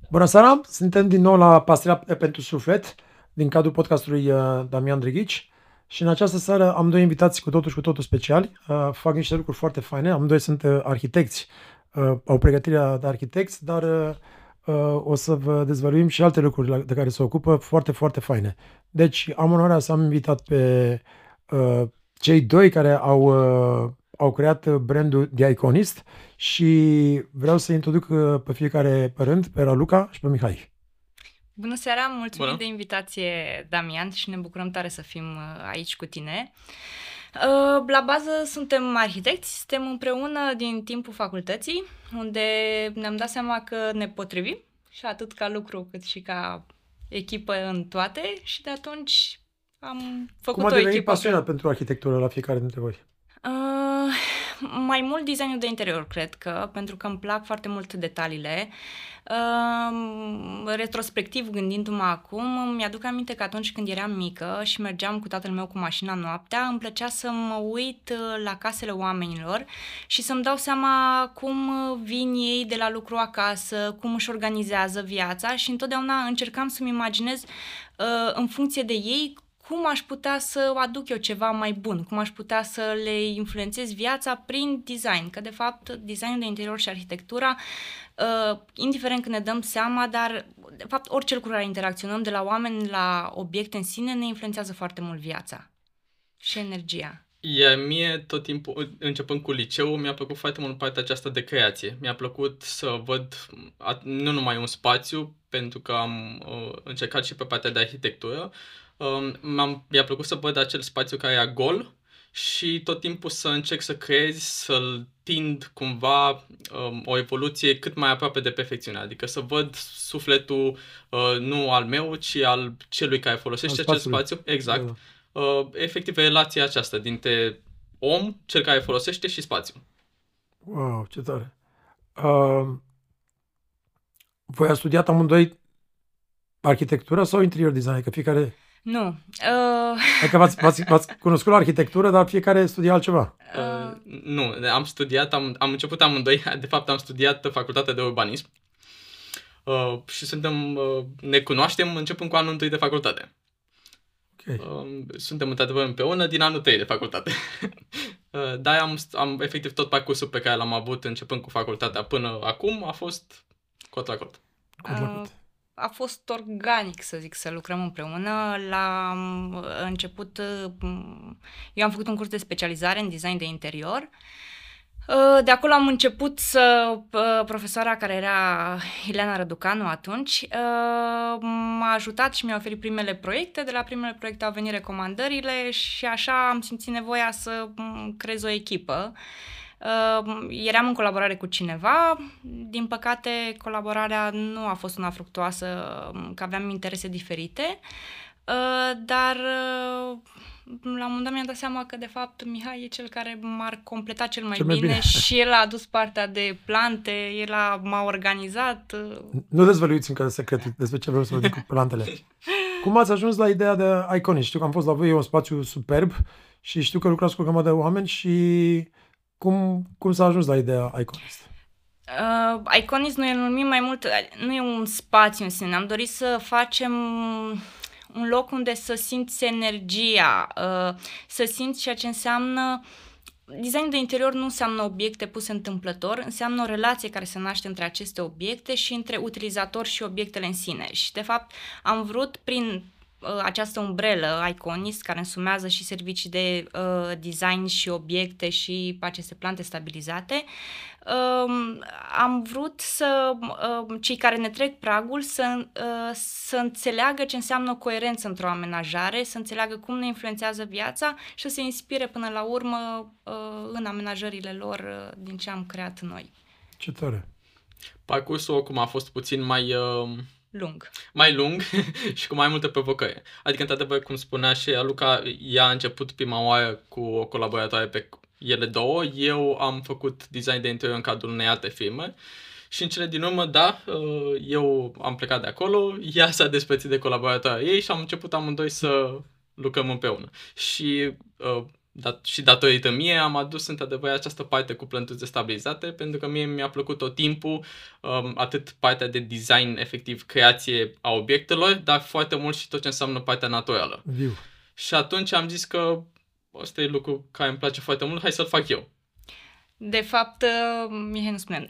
Bună seara! Suntem din nou la Pastila pentru Suflet, din cadrul podcastului Damian Drăghici. Și în această seară am doi invitați cu totul și cu totul speciali. Fac niște lucruri foarte faine. Amândoi sunt arhitecți, au pregătirea de arhitecți, dar o să vă dezvăluim și alte lucruri de care se ocupă foarte, foarte faine. Deci am onoarea să am invitat pe cei doi care au creat brandul The Iconist și vreau să introduc pe fiecare rând, pe Raluca și pe Mihai. Bună seara, mulțumim Bună. de invitație, Damian, și ne bucurăm tare să fim aici cu tine. La bază suntem arhitecți, suntem împreună din timpul facultății, unde ne-am dat seama că ne potrivim, și atât ca lucru cât și ca echipă în toate, și de atunci am făcut o echipă. Cum a devenit pasionat pentru arhitectură la fiecare dintre voi? Mai mult designul de interior, cred că, pentru că îmi plac foarte mult detaliile. Retrospectiv, gândindu-mă acum, mi-aduc aminte că atunci când eram mică și mergeam cu tatăl meu cu mașina noaptea, îmi plăcea să mă uit la casele oamenilor și să-mi dau seama cum vin ei de la lucru acasă, cum își organizează viața, și întotdeauna încercam să-mi imaginez în funcție de ei cum aș putea să aduc eu ceva mai bun, cum aș putea să le influențez viața prin design, că de fapt designul de interior și arhitectura, indiferent când ne dăm seama, dar de fapt orice lucru care interacționăm, de la oameni la obiecte în sine, ne influențează foarte mult viața și energia. Mie tot timpul, începând cu liceu, mi-a plăcut foarte mult partea aceasta de creație. Mi-a plăcut să văd nu numai un spațiu, pentru că am încercat și pe partea de arhitectură, mi-a plăcut să văd acel spațiu care era gol și tot timpul să încerc să creezi, să-l tind cumva o evoluție cât mai aproape de perfecțiune. Adică să văd sufletul nu al meu, ci al celui care folosește acel spațiu. Exact. Da. Efectiv, relația aceasta dintre om, cel care folosește, și spațiu. Wow, ce tare! Voi ați studiat amândoi arhitectură sau interior design? Că fiecare... Nu. Adică v-ați cunoscut la arhitectură, dar fiecare studia altceva. Nu, am studiat, am început amândoi, de fapt am studiat facultatea de urbanism și ne cunoaștem începând cu anul 1 de facultate. Okay. Suntem într-adevăr împreună din anul 3 de facultate. Dar am efectiv tot parcursul pe care l-am avut începând cu facultatea până acum a fost cot la cot. A fost organic, să zic, să lucrăm împreună. La început, eu am făcut un curs de specializare în design de interior. De acolo am început profesoara, care era Ileana Răducanu atunci, m-a ajutat și mi-a oferit primele proiecte. De la primele proiecte au venit recomandările și așa am simțit nevoia să creez o echipă. Eram în colaborare cu cineva, din păcate colaborarea nu a fost una fructuoasă, că aveam interese diferite, dar la un moment dat mi-am dat seama că de fapt Mihai e cel care m-ar completa cel mai bine și el a adus partea de plante, m-a organizat. Nu dezvăluiți încă secretul despre ce vreau să vă zic cu plantele. Cum ați ajuns la ideea de Iconist? Știu că am fost la voi, e un spațiu superb și știu că lucrați cu o gamă de oameni și cum s-a ajuns la ideea Iconist? Iconist noi îl numim mai mult, nu e un spațiu în sine, am dorit să facem un loc unde să simți energia, să simți ceea ce înseamnă. Designul de interior nu înseamnă obiecte puse întâmplător, înseamnă o relație care se naște între aceste obiecte și între utilizator și obiectele în sine. Și de fapt am vrut prin această umbrelă Iconist, care însumează și servicii de design și obiecte și aceste plante stabilizate, am vrut să cei care ne trec pragul să înțeleagă ce înseamnă o coerență într-o amenajare, să înțeleagă cum ne influențează viața și să se inspire până la urmă în amenajările lor din ce am creat noi. Ce tare! Parcursul oricum a fost puțin mai lung și cu mai multe provocări. Adică, într-adevăr, cum spunea și Luca, ea a început prima oară cu o colaboratoare pe ele două. Eu am făcut design de interior în cadrul unei alte firme și în cele din urmă, da, eu am plecat de acolo, ea s-a despărțit de colaboratoarea ei și am început amândoi să lucrăm împreună. Și și datorită mie am adus într-adevăr această parte cu plântuțe stabilizate, pentru că mie mi-a plăcut tot timpul atât partea de design, efectiv creație a obiectelor, dar foarte mult și tot ce înseamnă partea naturală. Viu. Și atunci am zis că ăsta e lucru care îmi place foarte mult, hai să-l fac eu. De fapt, Mihai nu spune.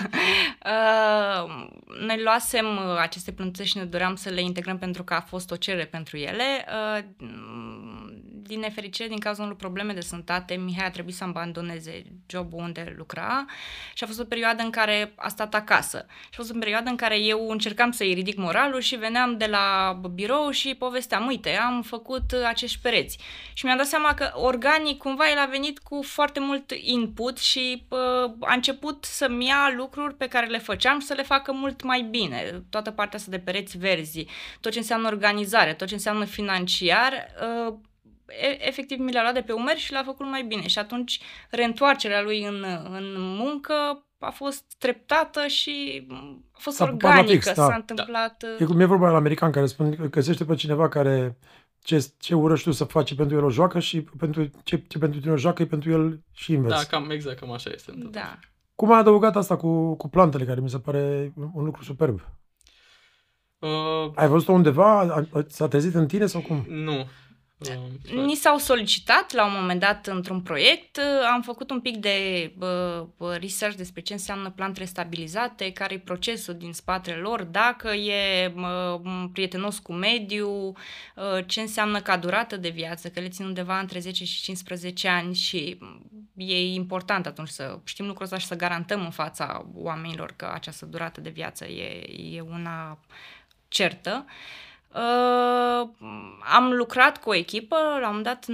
Noi luasem aceste plântuțe și ne doream să le integrăm pentru că a fost o cerere pentru ele. Din nefericire, din cauza unor probleme de sănătate, Mihai a trebuit să abandoneze jobul unde lucra și a fost o perioadă în care a stat acasă. Și a fost o perioadă în care eu încercam să-i ridic moralul și veneam de la birou și povesteam, uite, am făcut acești pereți. Și mi-am dat seama că organic cumva el a venit cu foarte mult input și a început să-mi ia lucruri pe care le făceam și să le facă mult mai bine. Toată partea asta de pereți verzi, tot ce înseamnă organizare, tot ce înseamnă financiar, efectiv mi l-a luat de pe umeri și l-a făcut mai bine. Și atunci reîntoarcerea lui în muncă a fost treptată și a fost organică. Fix, da. S-a întâmplat... E cum e vorba la american care spun că găsește pe cineva care ce urăști tu să faci pentru el o joacă și ce pentru tine o joacă e pentru el și invers. Da, cam așa este. Da. Cum ai adăugat asta cu plantele, care mi se pare un lucru superb? Ai văzut-o undeva? S-a trezit în tine sau cum? Nu. Ni s-au solicitat la un moment dat într-un proiect, am făcut un pic de research despre ce înseamnă plantele stabilizate, care e procesul din spatele lor, dacă e prietenos cu mediul, ce înseamnă ca durată de viață, că le țin undeva între 10 și 15 ani și e important atunci să știm lucrul ăsta și să garantăm în fața oamenilor că această durată de viață e una certă. Am lucrat cu o echipă, la un moment dat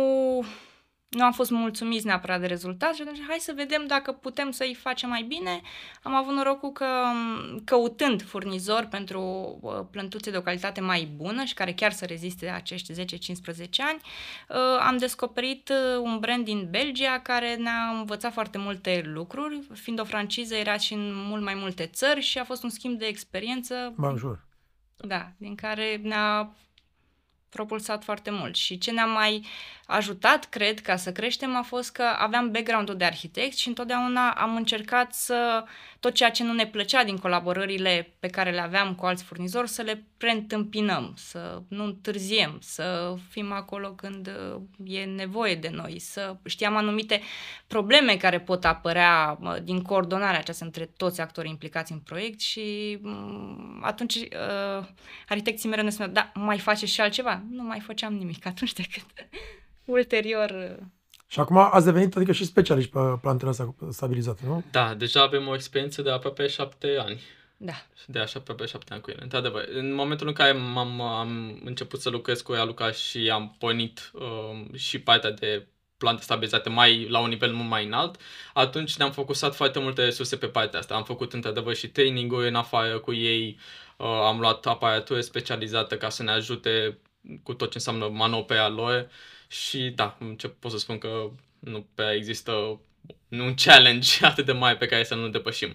nu am fost mulțumiți neapărat de rezultat și atunci hai să vedem dacă putem să-i facem mai bine. Am avut norocul că căutând furnizori pentru plântuțe de o calitate mai bună și care chiar să reziste acești 10-15 ani, am descoperit un brand din Belgia care ne-a învățat foarte multe lucruri, fiind o franciză, era și în mult mai multe țări și a fost un schimb de experiență. Major. Da, din care ne-a propulsat foarte mult. Și ce ne-a mai ajutat, cred, ca să creștem a fost că aveam background-ul de arhitect și întotdeauna am încercat să tot ceea ce nu ne plăcea din colaborările pe care le aveam cu alți furnizori să le preîntâmpinăm, să nu întârziem, să fim acolo când e nevoie de noi, să știam anumite probleme care pot apărea din coordonarea aceasta între toți actorii implicați în proiect și atunci arhitecții mereu ne spuneau, da, mai faceți și altceva? Nu mai făceam nimic atunci decât ulterior. Și acum ați devenit, adică și specialiști pe plantele astea stabilizate, nu? Da, deja avem o experiență de aproape 7 ani. Da. De așa aproape 7 ani cu ele. Într-adevăr, în momentul în care am început să lucrez cu Raluca și am pornit și partea de plante stabilizate la un nivel mult mai înalt, atunci ne-am focusat foarte multe resurse pe partea asta. Am făcut într-adevăr și training-uri în afară cu ei, am luat aparatură specializată ca să ne ajute cu tot ce înseamnă manopera lor și da, ce pot să spun că nu prea există un challenge atât de mare pe care să nu-l depășim.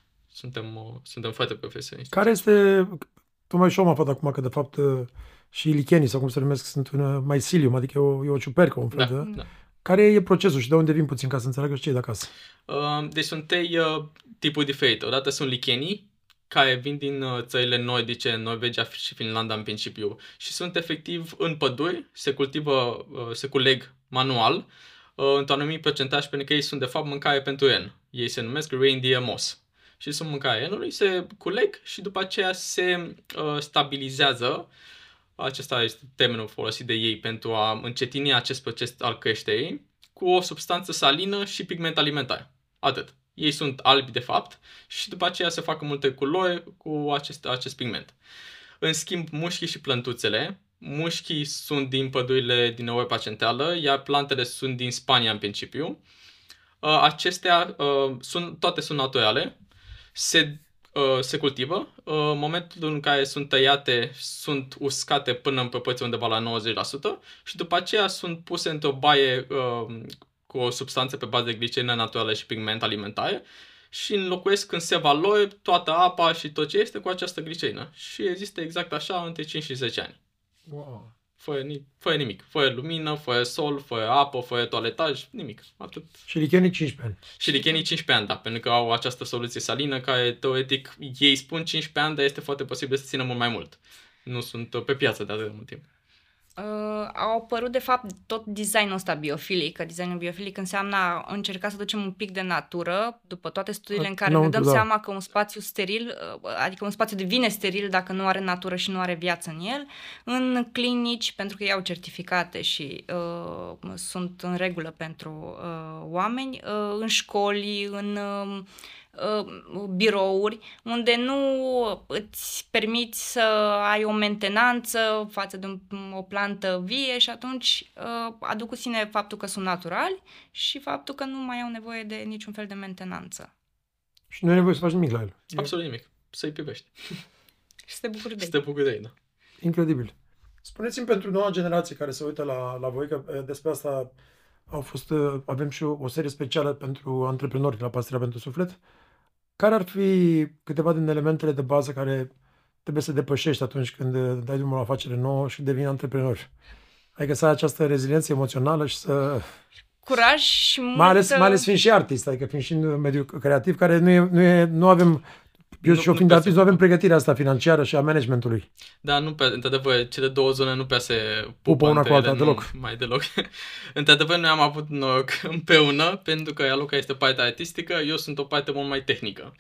Suntem foarte profesioniști. Care este, tocmai și eu am aflat acum că de fapt și lichenii sau cum se numesc sunt un mycelium, adică e o ciupercă umflată. Da. Care e procesul și de unde vin puțin ca să înțeleagă și cei de acasă? Deci sunt 3 tipuri diferite. Odată sunt lichenii, care vin din țările nordice, Norvegia și Finlanda în principiu și sunt efectiv în păduri, se culeg manual într-un anumit procentaj pentru că ei sunt de fapt mâncare pentru ren. Ei se numesc reindeer moss și sunt mâncare renului, se culeg și după aceea se stabilizează. Acesta este termenul folosit de ei pentru a încetini acest proces al creșterii cu o substanță salină și pigment alimentar. Atât. Ei sunt albi de fapt și după aceea se fac multe culori cu acest pigment. În schimb, mușchii și plântuțele, mușchii sunt din pădurile din Europa Centrală, iar plantele sunt din Spania în principiu. Acestea toate sunt naturale, se cultivă, în momentul în care sunt tăiate, sunt uscate până în proporție undeva la 90% și după aceea sunt puse într-o baie cu o substanță pe bază de glicerină naturală și pigment alimentar și înlocuiesc în seva lor toată apa și tot ce este cu această glicerină. Și există exact așa între 5 și 10 ani. Wow. Fă nimic. Fă lumină, fă sol, fă apă, fă toaletaj, nimic. Atât. Și lichenii 15 ani. Și lichenii 15 ani, da, pentru că au această soluție salină care, teoretic, ei spun 15 ani, dar este foarte posibil să țină mult mai mult. Nu sunt pe piață de atât de mult timp. Au apărut, de fapt, tot designul ăsta biofilic, că designul biofilic înseamnă a încerca să ducem un pic de natură, după toate studiile în care ne dăm seama că un spațiu steril, adică un spațiu devine steril dacă nu are natură și nu are viață în el, în clinici, pentru că ei au certificate și sunt în regulă pentru oameni, în școli, în birouri, unde nu îți permiți să ai o mentenanță față de o plantă vie și atunci aduc cu sine faptul că sunt naturali și faptul că nu mai au nevoie de niciun fel de mentenanță. Și nu ai nevoie să faci nimic la el. Absolut nimic. Să-i privești. Și să te bucuri de ei. Să te bucuri de ei, da. Incredibil. Spuneți-mi pentru noua generație care se uită la voi, că despre asta avem și o serie specială pentru antreprenori la Pastila pentru Suflet. Care ar fi câteva din elementele de bază care trebuie să depășești atunci când dai drumul la o afacere nouă și devii antreprenor? Adică să ai această reziliență emoțională și să... Curaj și mult... Mai ales fiind și artist, adică fiind și în mediul creativ, care nu avem... Eu și eu fiind artist, nu avem pregătirea asta financiară și a managementului. Da, nu prea, într-adevăr, cele două zone nu prea se pupă una cu alta, deloc. Mai deloc. Într-adevăr, noi am avut noroc împreună, pentru că Aluca este partea artistică, eu sunt o parte mult mai tehnică.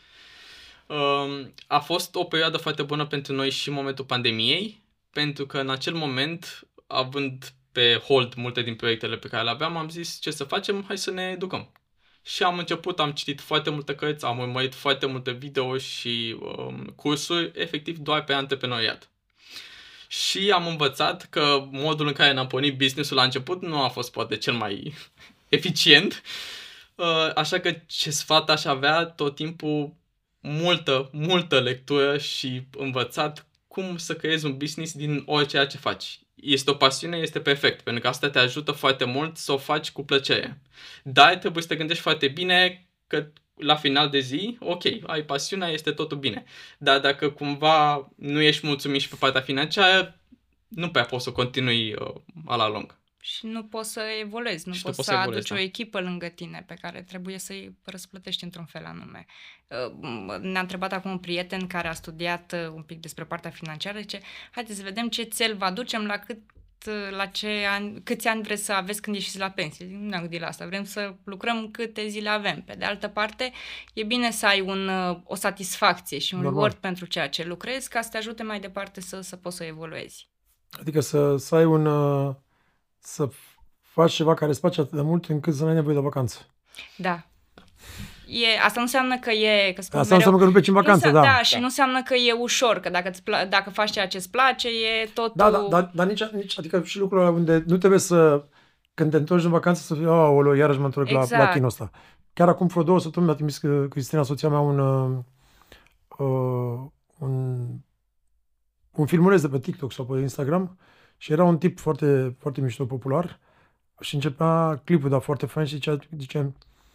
A fost o perioadă foarte bună pentru noi și în momentul pandemiei, pentru că în acel moment, având pe hold multe din proiectele pe care le aveam, am zis ce să facem, hai să ne educăm. Și am citit foarte multe cărți, am urmărit foarte multe video și cursuri, efectiv doar pe antreprenoriat. Și am învățat că modul în care ne-am pornit business-ul la început nu a fost poate cel mai eficient, așa că ce sfat aș avea tot timpul multă lectură și învățat cum să creezi un business din orice ce faci. Este o pasiune, este perfect, pentru că asta te ajută foarte mult să o faci cu plăcere. Dar trebuie să te gândești foarte bine că la final de zi, ok, ai pasiunea, este totul bine. Dar dacă cumva nu ești mulțumit și pe partea financiară, nu prea poți să continui la lung. Și nu poți să evoluezi, nu poți să aduci o echipă lângă tine pe care trebuie să-i răsplătești într-un fel anume. Ne-a întrebat acum un prieten care a studiat un pic despre partea financiară, zice, haideți să vedem ce țel vă aducem câți ani vreți să aveți când ieșiți la pensie. Nu ne-am gândit la asta, vrem să lucrăm câte zile avem. Pe de altă parte, e bine să ai o satisfacție și un reward pentru ceea ce lucrezi, ca să te ajute mai departe să poți să evoluezi. Adică să ai să faci ceva care îți place atât de mult încât să nu ai nevoie de vacanță. Da. Asta nu înseamnă că asta înseamnă că nu pleci în vacanță, da. Da, și nu înseamnă că e ușor, că dacă faci ceea ce îți place, e totul... Da, dar nici adică și lucrurile unde nu trebuie să, când te întorci în vacanță, să fii, aoleu, iarăși mă întorc la chinul ăsta. Chiar acum vreo 2 săptămâni mi-a trimis Cristina, soția mea, un filmuleț de pe TikTok sau pe Instagram și era un tip foarte, foarte mișto, popular și începea clipul, dar foarte fain și zice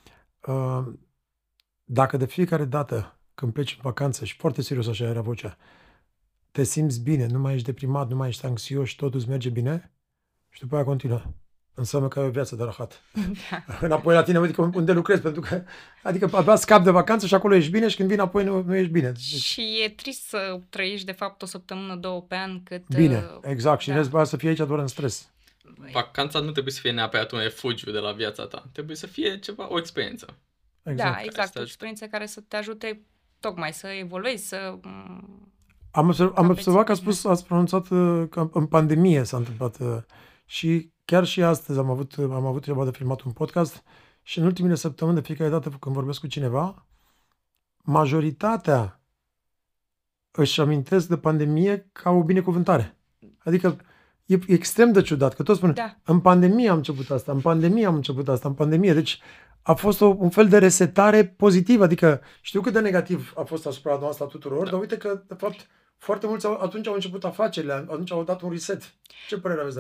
dacă de fiecare dată când pleci în vacanță, și foarte serios așa era vocea, te simți bine, nu mai ești deprimat, nu mai ești anxios și totul îți merge bine, și după aia continuă. Înseamnă că ai o viață de rahat. Da. Înapoi la tine, adică unde lucrezi, pentru că adică abia scapi de vacanță și acolo ești bine și când vii înapoi nu ești bine. Deci... Și e trist să trăiești de fapt o săptămână, 2 pe an cât... Bine, exact. Și restul să fie aici doar în stres. Vacanța nu trebuie să fie neapărat un refugiu de la viața ta. Trebuie să fie o experiență. Exact. Da, exact. O experiență care să te ajute tocmai să evoluezi, să... Am observat că ați pronunțat că în pandemie s-a întâmplat și chiar și astăzi am avut ceva de filmat un podcast și în ultimele săptămâni, de fiecare dată când vorbesc cu cineva, majoritatea își amintesc de pandemie ca o binecuvântare. Adică e extrem de ciudat, că toți spun, în pandemie am început asta, în pandemie, deci a fost un fel de resetare pozitivă, adică știu cât de negativ a fost asupra noastră tuturor, dar uite că, de fapt, foarte mulți atunci au început afacerile, atunci au dat un reset. Ce părere aveți de asta?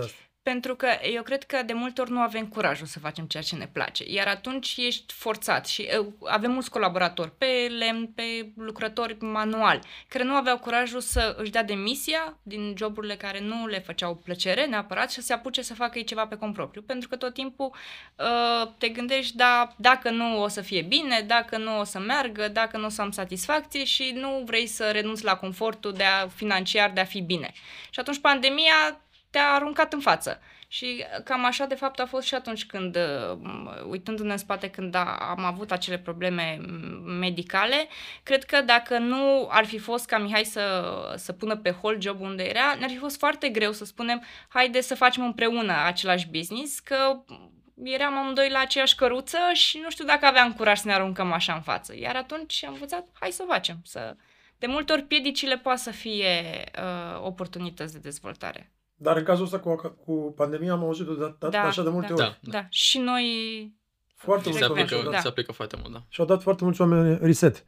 Pentru că eu cred că de multe ori nu avem curajul să facem ceea ce ne place. Iar atunci ești forțat și avem mulți colaboratori pe lemn, pe lucrători manuali, care nu aveau curajul să își dea demisia din joburile care nu le făceau plăcere neapărat și să se apuce să facă ei ceva pe cont propriu. Pentru că tot timpul te gândești, dacă nu o să fie bine, dacă nu o să meargă, dacă nu o să am satisfacție și nu vrei să renunți la confortul financiar de a fi bine. Și atunci pandemia te-a aruncat în față. Și cam așa, de fapt, a fost și atunci când, uitându-ne în spate, când am avut acele probleme medicale, cred că dacă nu ar fi fost ca Mihai să pună pe hold jobul unde era, ne-ar fi fost foarte greu să spunem, haide să facem împreună același business, că eram amândoi la aceeași căruță și nu știu dacă aveam curaj să ne aruncăm așa în față. Iar atunci am învățat, hai să facem. De multe ori piedicile poate să fie oportunități de dezvoltare. Dar în cazul ăsta cu pandemia am auzit-o așa de multe ori. Da. Și noi foarte se aplică foarte mult, da. Și-au dat foarte mulți oameni reset.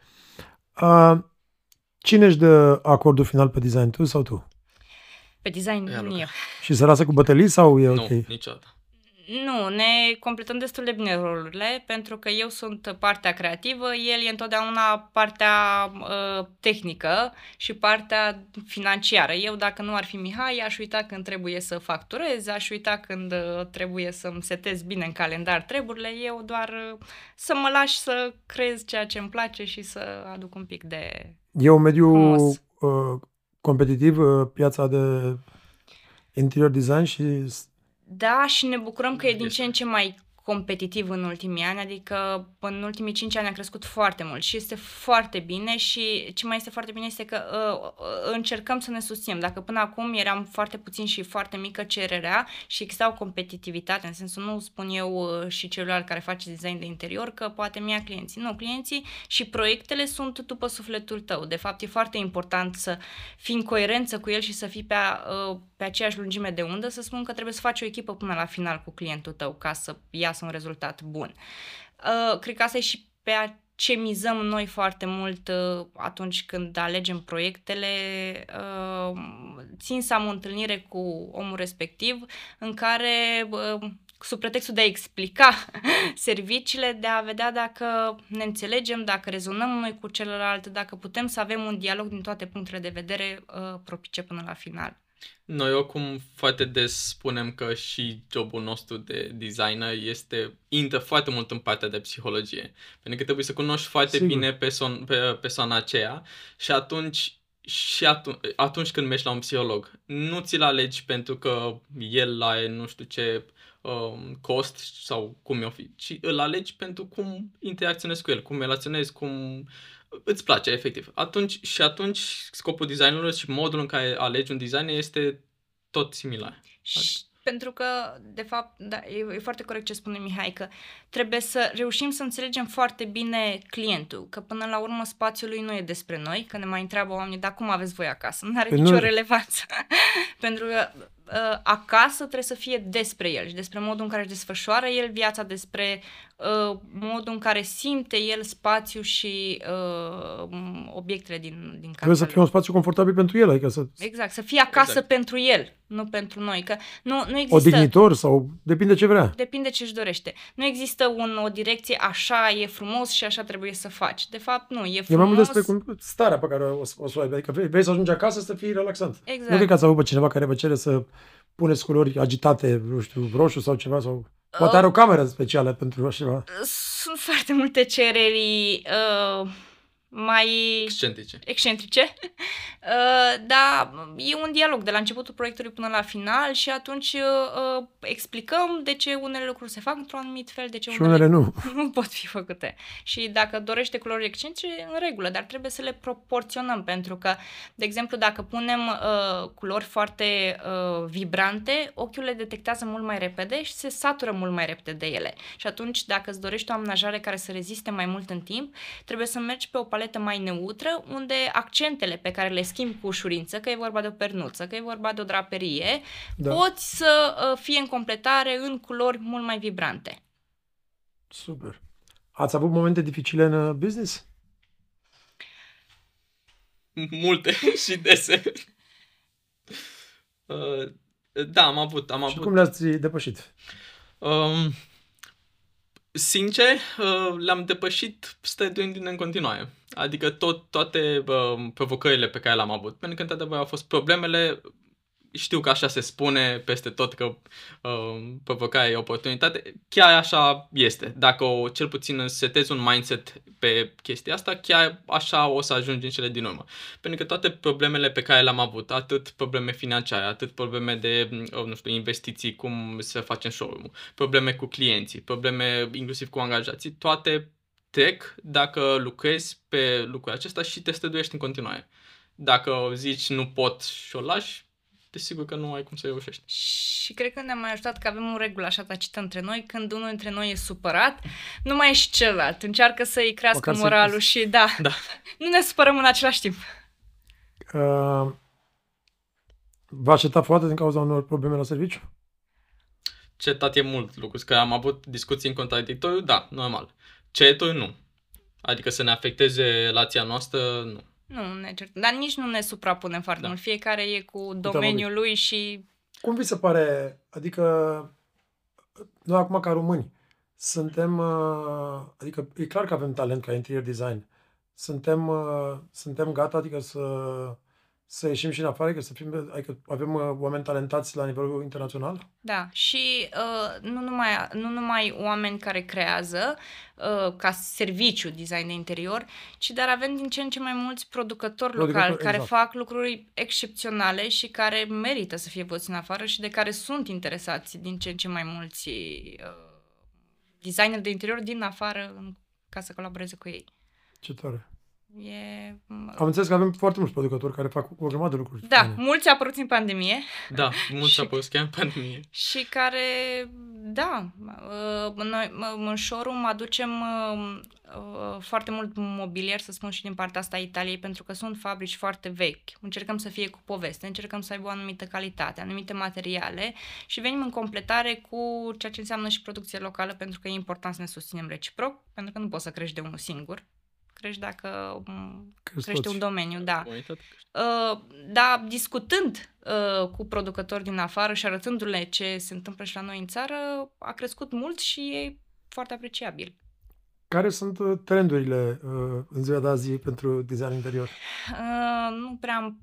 Cine își dă acordul final pe design, tu sau tu? Pe design eu. Și se lasă cu bătălii sau e ok? Nu, niciodată. Nu, ne completăm destul de bine rolurile, pentru că eu sunt partea creativă, el e întotdeauna partea tehnică și partea financiară. Eu, dacă nu ar fi Mihai, aș uita când trebuie să facturez, aș uita când trebuie să-mi setez bine în calendar treburile, eu doar să mă lași să creez ceea ce îmi place și să aduc un pic de E un mediu competitiv, piața de interior design și... Da, și ne bucurăm că e din ce în ce mai competitiv în ultimii ani, adică în ultimii 5 ani a crescut foarte mult și este foarte bine și ce mai este foarte bine este că încercăm să ne susținem. Dacă până acum eram foarte puțin și foarte mică cererea și exista o competitivitate, în sensul nu spun eu și celuilalt care face design de interior că poate mi-a clienții. Nu, clienții și proiectele sunt după sufletul tău. De fapt, e foarte important să fii în coerență cu el și să fii pe aceeași lungime de undă, să spun că trebuie să faci o echipă până la final cu clientul tău ca să iasă un rezultat bun. Cred că asta e și pe ce mizăm noi foarte mult atunci când alegem proiectele. Țin să am o întâlnire cu omul respectiv în care, sub pretextul de a explica serviciile, de a vedea dacă ne înțelegem, dacă rezonăm noi cu celălalt, dacă putem să avem un dialog din toate punctele de vedere propice până la final. Noi oricum foarte des spunem că și jobul nostru de designer intră foarte mult în partea de psihologie. Pentru că trebuie să cunoști foarte bine persoana aceea și atunci când mergi la un psiholog, nu ți-l alegi pentru că el are nu știu ce cost sau cum o fi, ci îl alegi pentru cum interacționezi cu el, cum relaționezi, cum îți place, efectiv. Atunci scopul designerului și modul în care alegi un designer este tot similar. Pentru că, de fapt, da, e foarte corect ce spune Mihai, că trebuie să reușim să înțelegem foarte bine clientul, că până la urmă spațiul lui nu e despre noi, că ne mai întreabă oamenii, dar cum aveți voi acasă? Nu are nicio relevanță. Pentru că acasă trebuie să fie despre el și despre modul în care își desfășoară el viața, despre modul în care simte el spațiu și obiectele din casa. Trebuie să fie un spațiu confortabil pentru el. Adică Exact, să fie acasă pentru el, nu pentru noi. Că nu există... Odihnitor sau depinde ce vrea. Depinde ce își dorește. Nu există o direcție, așa e frumos și așa trebuie să faci. De fapt, nu, e frumos. E mai mult despre starea pe care o să o ai. Adică vrei să ajungi acasă să fii relaxant. Exact. Nu cred că ați avut pe cineva care vă cere să puneți culori agitate, nu știu, roșu sau ceva, sau poate are o cameră specială pentru așa ceva. Sunt foarte multe cereri mai excentrice. Dar e un dialog de la începutul proiectului până la final și atunci explicăm de ce unele lucruri se fac într-un anumit fel, de ce unele nu pot fi făcute. Și dacă dorește culori excentrice, în regulă, dar trebuie să le proporționăm, pentru că, de exemplu, dacă punem culori foarte vibrante, ochiul le detectează mult mai repede și se satură mult mai repede de ele. Și atunci, dacă îți dorești o amenajare care să reziste mai mult în timp, trebuie să mergi pe o paletă mai neutră, unde accentele pe care le schimbi cu ușurință, că e vorba de o pernuță, că e vorba de o draperie, poți să fie în completare în culori mult mai vibrante. Super. Ați avut momente dificile în business? Multe și dese. Da, am avut. Și cum le-ați depășit? Sincer, le-am depășit străduindu-ne în continuare. Adică toate provocările pe care le-am avut. Pentru că, într-adevăr, au fost problemele. Știu că așa se spune peste tot că provocarea e oportunitate. Chiar așa este. Dacă cel puțin setezi un mindset pe chestia asta, chiar așa o să ajungi în cele din urmă. Pentru că toate problemele pe care le-am avut, atât probleme financiare, atât probleme de, nu știu, investiții, cum să facem showroom-ul, probleme cu clienții, probleme inclusiv cu angajații, toate trec dacă lucrezi pe lucrul acesta și te străduiești în continuare. Dacă zici nu pot și o lași, desigur că nu ai cum să reușești. Și cred că ne-a mai ajutat că avem o regulă așa tacită între noi, când unul dintre noi e supărat, nu mai e și celălalt. Încearcă să-i crească moralul și da, nu ne supărăm în același timp. V-a cetat foarte din cauza unor probleme la serviciu? Cetat e mult lucru, că am avut discuții în contradictoriu, da, normal. Ceturi nu. Adică să ne afecteze relația noastră, nu. Nu ne certăm, dar nici nu ne suprapunem foarte mult. Fiecare e cu domeniul lui și... Cum vi se pare, adică noi acum ca români suntem, adică e clar că avem talent ca interior design. Suntem gata, adică să ieșim și în afară, adică avem oameni talentați la nivelul internațional? Da, și nu numai oameni care creează ca serviciu design de interior, ci dar avem din ce în ce mai mulți producători locali care fac lucruri excepționale și care merită să fie văzuți în afară și de care sunt interesați din ce în ce mai mulți designeri de interior din afară ca să colaboreze cu ei. Ce tare! Am înțeles că avem foarte mulți producători care fac o grămadă de lucruri. Da, mulți au apărut în pandemie. Da, mulți au apărut chiar în pandemie. Și care, da, noi în showroom aducem foarte mult mobilier, să spun și din partea asta a Italiei, pentru că sunt fabrici foarte vechi. Încercăm să fie cu poveste, încercăm să aibă o anumită calitate, anumite materiale și venim în completare cu ceea ce înseamnă și producție locală, pentru că e important să ne susținem reciproc, pentru că nu poți să crești de unul singur. Crești dacă crește un domeniu, da. Dar discutând cu producători din afară și arătându-le ce se întâmplă și la noi în țară, a crescut mult și e foarte apreciabil. Care sunt trendurile în ziua de azi pentru design interior? Nu prea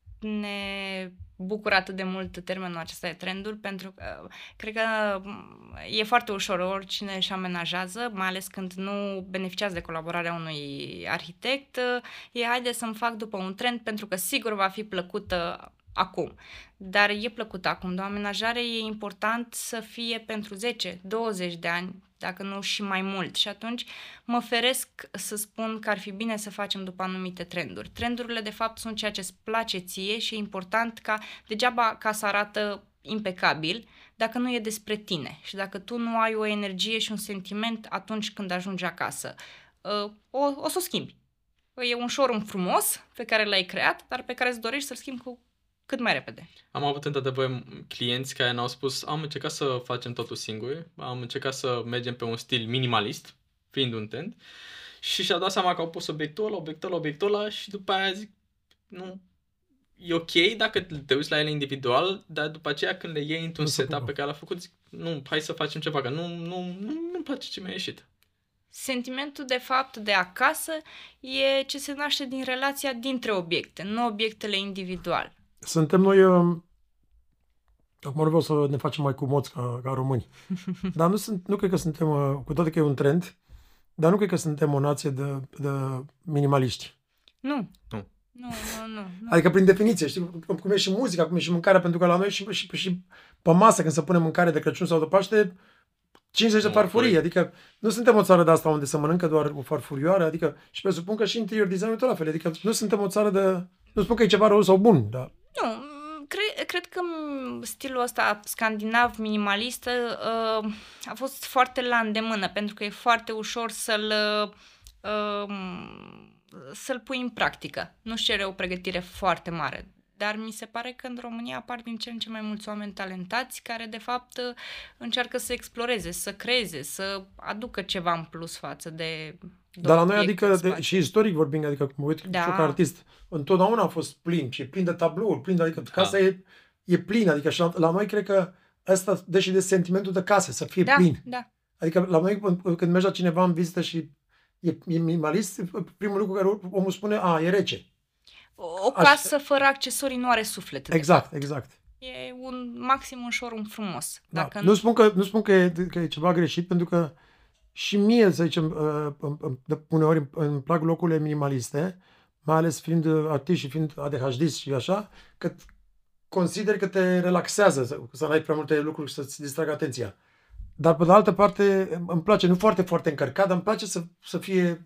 ne bucură atât de mult termenul acesta de trenduri, pentru că cred că e foarte ușor, oricine își amenajează, mai ales când nu beneficiați de colaborarea unui arhitect, haide să-mi fac după un trend, pentru că sigur va fi plăcută acum. Dar e plăcută acum, de o amenajare e important să fie pentru 10-20 de ani, dacă nu și mai mult. Și atunci mă feresc să spun că ar fi bine să facem după anumite trenduri. Trendurile, de fapt, sunt ceea ce îți place ție și e important ca degeaba ca să arată impecabil dacă nu e despre tine și dacă tu nu ai o energie și un sentiment atunci când ajungi acasă. O să o schimbi. E un showroom frumos pe care l-ai creat, dar pe care îți dorești să-l schimbi cu cât mai repede. Am avut într-adevăr clienți care ne-au spus am încercat să facem totul singuri, am încercat să mergem pe un stil minimalist, fiind un trend, și și-au dat seama că au pus obiectul ăla și după aia zic, nu, e ok dacă te uiți la ele individual, dar după aceea când le iei într-un setup pe care l-a făcut, zic, nu, hai să facem ceva, că nu-mi place ce mi-a ieșit. Sentimentul, de fapt, de acasă e ce se naște din relația dintre obiecte, nu obiectele individuale. Suntem noi, acum vreau să ne facem mai comoți ca români, dar nu cred că suntem, cu toate că e un trend, dar nu cred că suntem o nație de minimaliști. Nu. Adică prin definiție, știi, cum e și muzica, cum e și mâncarea, pentru că la noi și pe masă când se pune mâncare de Crăciun sau de Paște, 50 de farfurii, adică nu suntem o țară de asta unde se mănâncă doar o farfurioară, adică și presupun că și interior design-ul tot la fel, adică nu suntem o țară de, nu spun că e ceva rău sau bun, dar... Nu, cred că stilul ăsta scandinav minimalist a fost foarte la îndemână, pentru că e foarte ușor să-l pui în practică. Nu-și cere o pregătire foarte mare. Dar mi se pare că în România apar din ce în ce mai mulți oameni talentați care, de fapt, încearcă să exploreze, să creeze, să aducă ceva în plus față de... Dar la noi, adică, și istoric vorbind, adică, cum uit, și eu ca artist, întotdeauna a fost plin, și plin de tablouri, plin de, adică, casa e e plin, adică și la noi cred că ăsta dă și de sentimentul de casă, să fie plin. Da. Adică la noi când merge la cineva în vizită și e minimalist, primul lucru care omul spune, e rece. O casă fără accesorii nu are suflet. Exact. E maxim un showroom frumos. Dacă nu spun că e ceva greșit, pentru că și mie, să zicem, uneori îmi plac locurile minimaliste, mai ales fiind artist și fiind ADHD și așa, că consider că te relaxează să n-ai prea multe lucruri să-ți distragă atenția. Dar pe de altă parte îmi place, nu foarte, foarte încărcat, dar îmi place să fie...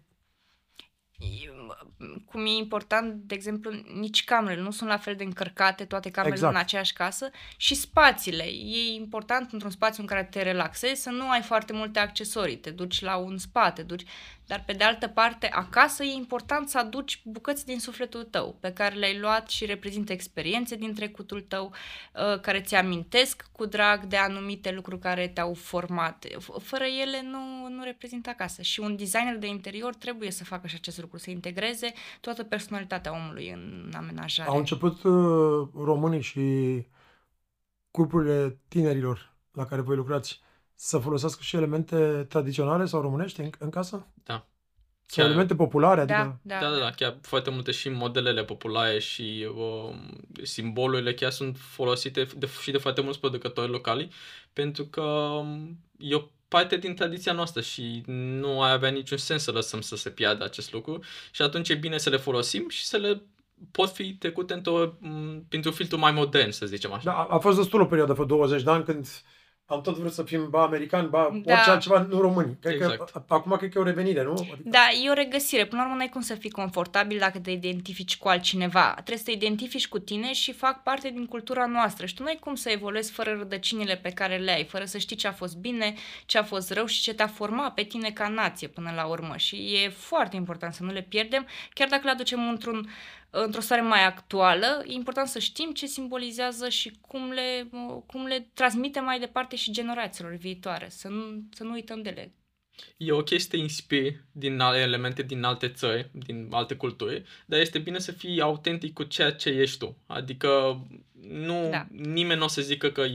Cum e important, de exemplu, nici camerele nu sunt la fel de încărcate, toate camerele în aceeași casă, și spațiile. E important într-un spațiu în care te relaxezi să nu ai foarte multe accesorii, te duci la un spa, dar pe de altă parte, acasă e important să aduci bucăți din sufletul tău, pe care le-ai luat și reprezintă experiențe din trecutul tău, care ți amintesc cu drag de anumite lucruri care te-au format. Fără ele nu reprezintă acasă. Și un designer de interior trebuie să facă și acest lucru, să integreze toată personalitatea omului în amenajare. Au început românii și cuplurile tinerilor la care voi lucrați să folosească și elemente tradiționale sau românești în casă? Da. Sau elemente populare? Adică... Da, chiar foarte multe și modelele populare și simbolurile chiar sunt folosite și de foarte mulți producători locali, pentru că e o parte din tradiția noastră și nu ar avea niciun sens să lăsăm să se piardă acest lucru și atunci e bine să le folosim și să le pot fi trecute printr-un filtru mai modern, să zicem așa. Da, a fost destul o perioadă, vreo 20 de ani, când am tot vrut să fim americani, orice altceva, nu români. Cred că acum cred că e o revenire, nu? Adică... Da, e o regăsire. Până la urmă, n-ai cum să fii confortabil dacă te identifici cu altcineva. Trebuie să te identifici cu tine și fac parte din cultura noastră. Și tu n-ai cum să evoluezi fără rădăcinile pe care le ai, fără să știi ce a fost bine, ce a fost rău și ce te-a format pe tine ca nație până la urmă. Și e foarte important să nu le pierdem, chiar dacă le aducem într-o stare mai actuală, e important să știm ce simbolizează și cum le transmitem mai departe și generațiilor viitoare, să nu uităm de ele. E ok să te inspiri din elemente din alte țări, din alte culturi, dar este bine să fii autentic cu ceea ce ești tu. Adică nimeni nu o să zică că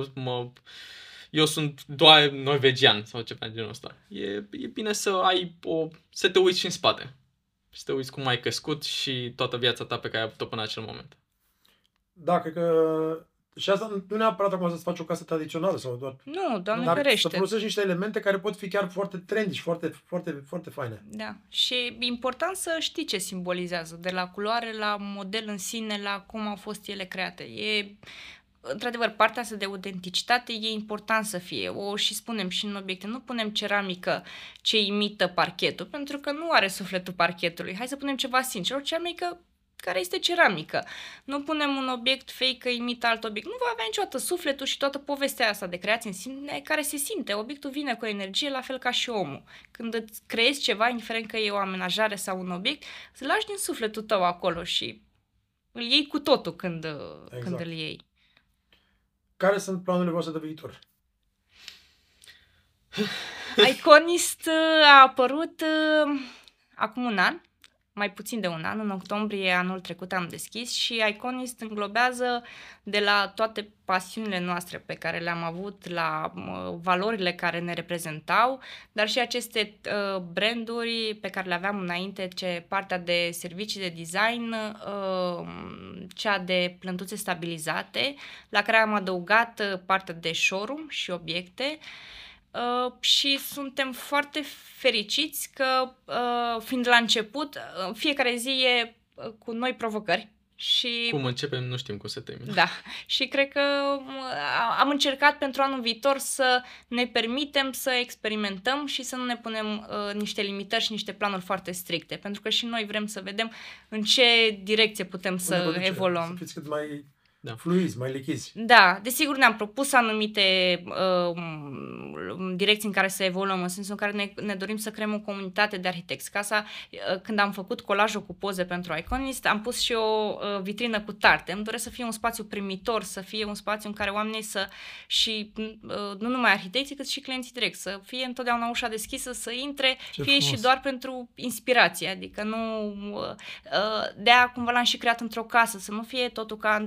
eu sunt doar norvegian sau ceva de genul ăsta. E bine să să te uiți și în spate. Și te uiți cum ai crescut și toată viața ta pe care ai avut-o până în acel moment. Da, cred că... Și asta nu neapărat acum să-ți faci o casă tradițională sau doar... Nu, Doamne ferește. Să folosești niște elemente care pot fi chiar foarte trendy și foarte, foarte, foarte faine. Da. Și e important să știi ce simbolizează, de la culoare, la model în sine, la cum au fost ele create. Într-adevăr, partea asta de autenticitate e important să fie. Și spunem și în obiecte, nu punem ceramică ce imită parchetul, pentru că nu are sufletul parchetului. Hai să punem ceva sincer, o ceramică care este ceramică. Nu punem un obiect fake că imită alt obiect. Nu va avea niciodată sufletul și toată povestea asta de creație în sine care se simte. Obiectul vine cu energie, la fel ca și omul. Când îți creezi ceva, indiferent că e o amenajare sau un obiect, să lași din sufletul tău acolo și îl iei cu totul când îl iei. Care sunt planurile voastre de viitor? Iconist a apărut acum un an, mai puțin de un an, în octombrie anul trecut am deschis și Iconist înglobează de la toate pasiunile noastre pe care le-am avut, la valorile care ne reprezentau, dar și aceste branduri pe care le aveam înainte, partea de servicii de design, cea de plântuțe stabilizate, la care am adăugat partea de showroom și obiecte. Și suntem foarte fericiți că, fiind la început, fiecare zi e cu noi provocări. Și... Cum începem, nu știm cum se termină. Da. Și cred că am încercat pentru anul viitor să ne permitem să experimentăm și să nu ne punem niște limitări și niște planuri foarte stricte. Pentru că și noi vrem să vedem în ce direcție putem să evoluăm. Să fiți cât mai... fluizi, mai lichizi. Da, desigur ne-am propus anumite direcții în care să evoluăm, în sensul în care ne dorim să creăm o comunitate de arhitecți. Casa, când am făcut colajul cu poze pentru Iconist, am pus și o vitrină cu tarte. Îmi doresc să fie un spațiu primitor, să fie un spațiu în care oamenii și nu numai arhitecții, cât și clienții direct, să fie întotdeauna ușa deschisă, să intre, fie și doar pentru inspirație. Adică nu... De-aia cumva l-am și creat într-o casă, să nu fie totul ca la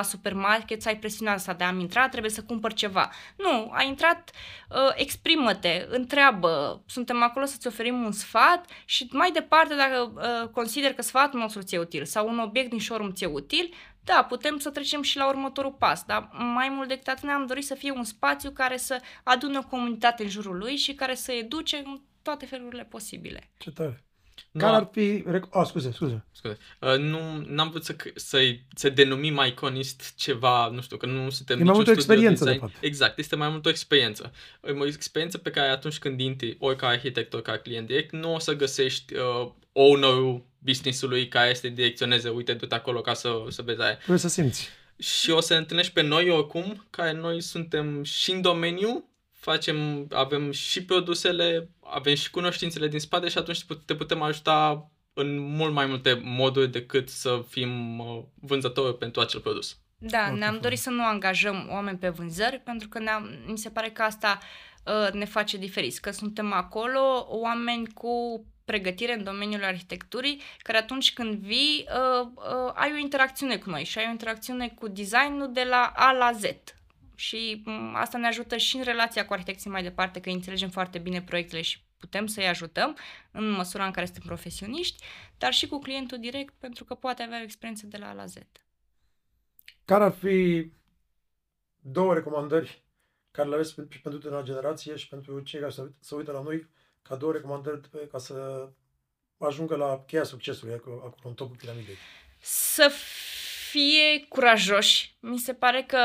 supermarket să ai presiunea asta de am intrat, trebuie să cumpăr ceva. Nu, ai intrat, exprimă-te, întreabă, suntem acolo să-ți oferim un sfat și mai departe dacă consider că sfatul nostru ți-e util sau un obiect din showroom ți-e util, da, putem să trecem și la următorul pas, dar mai mult decât atât ne-am dorit să fie un spațiu care să adune o comunitate în jurul lui și care să educe în toate felurile posibile. Ce tare! Care ar fi... Scuze. N-am vrut să denumim Iconist ceva, nu știu, că nu suntem niciun studio de experiență, de fapt. Exact, este mai mult o experiență. O experiență pe care atunci când intri, ori ca arhitect, ori ca client direct, nu o să găsești owner-ul business-ului care este direcționeze, uite, du-te acolo ca să vezi aia. Trebuie să simți. Și o să întâlnești pe noi oricum, care noi suntem și în domeniu, avem și produsele, avem și cunoștințele din spate și atunci te putem ajuta în mult mai multe moduri decât să fim vânzători pentru acel produs. Da, ne-am dorit să nu angajăm oameni pe vânzări, pentru că mi se pare că asta ne face diferiți, că suntem acolo oameni cu pregătire în domeniul arhitecturii, care atunci când vii, ai o interacțiune cu noi și ai o interacțiune cu designul de la A la Z. Și asta ne ajută și în relația cu arhitecții mai departe, că înțelegem foarte bine proiectele și putem să-i ajutăm în măsura în care suntem profesioniști, dar și cu clientul direct, pentru că poate avea o experiență de la A la Z. Care ar fi 2 recomandări care le aveți pentru tânăra generație și pentru cei care se uită la noi, ca 2 recomandări ca să ajungă la cheia succesului, acolo în topul piramidei? Să fie curajoși. Mi se pare că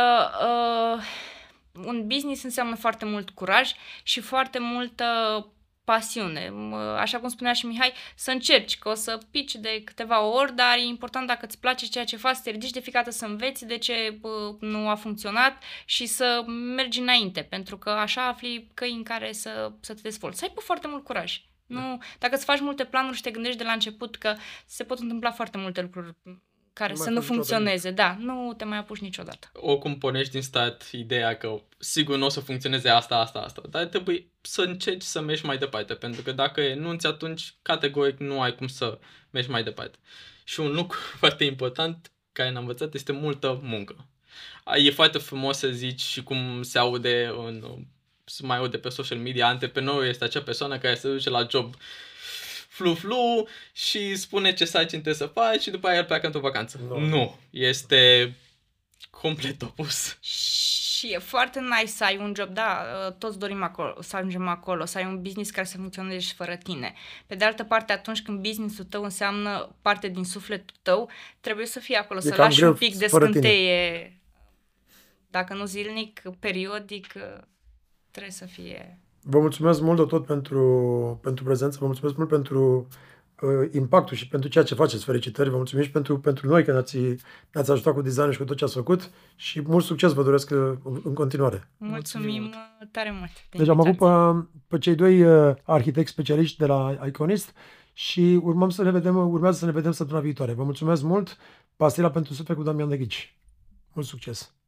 un business înseamnă foarte mult curaj și foarte multă pasiune. Așa cum spunea și Mihai, să încerci, că o să pici de câteva ori, dar e important dacă îți place ceea ce faci, să te ridici de fiecare dată să înveți de ce nu a funcționat și să mergi înainte, pentru că așa afli căi în care să te dezvolți. Să ai foarte mult curaj. Nu, dacă îți faci multe planuri și te gândești de la început că se pot întâmpla foarte multe lucruri care să nu funcționeze. Da, nu te mai apuci niciodată. Oricum pornești din start ideea că sigur nu o să funcționeze asta, dar trebuie să încerci să mergi mai departe, pentru că dacă renunți, atunci categoric nu ai cum să mergi mai departe. Și un lucru foarte important care ne-am învățat este multă muncă. E foarte frumos să zici și cum se aude se mai aude pe social media, antreprenorul este acea persoană care se duce la job flu și spune ce sarcini trebuie să faci și după aia el pleacă într-o vacanță. Nu, este complet opus. Și e foarte nice să ai un job, da, toți dorim acolo, să ajungem acolo, să ai un business care să funcționeze și fără tine. Pe de altă parte, atunci când business-ul tău înseamnă parte din sufletul tău, trebuie să fii acolo, să lași un pic de scânteie. Dacă nu zilnic, periodic, trebuie să fie... Vă mulțumesc mult de tot pentru prezență, vă mulțumesc mult pentru impactul și pentru ceea ce faceți. Felicitări, vă mulțumim și pentru noi că ne-ați ajutat cu designul și cu tot ce ați făcut și mult succes vă doresc în continuare. Mulțumim tare mult. Deci am avut pe cei 2 arhitecți specialiști de la Iconist și urmează să ne vedem săptămâna viitoare. Vă mulțumesc mult. Pastila pentru suflet cu Damian Deghici. Mult succes!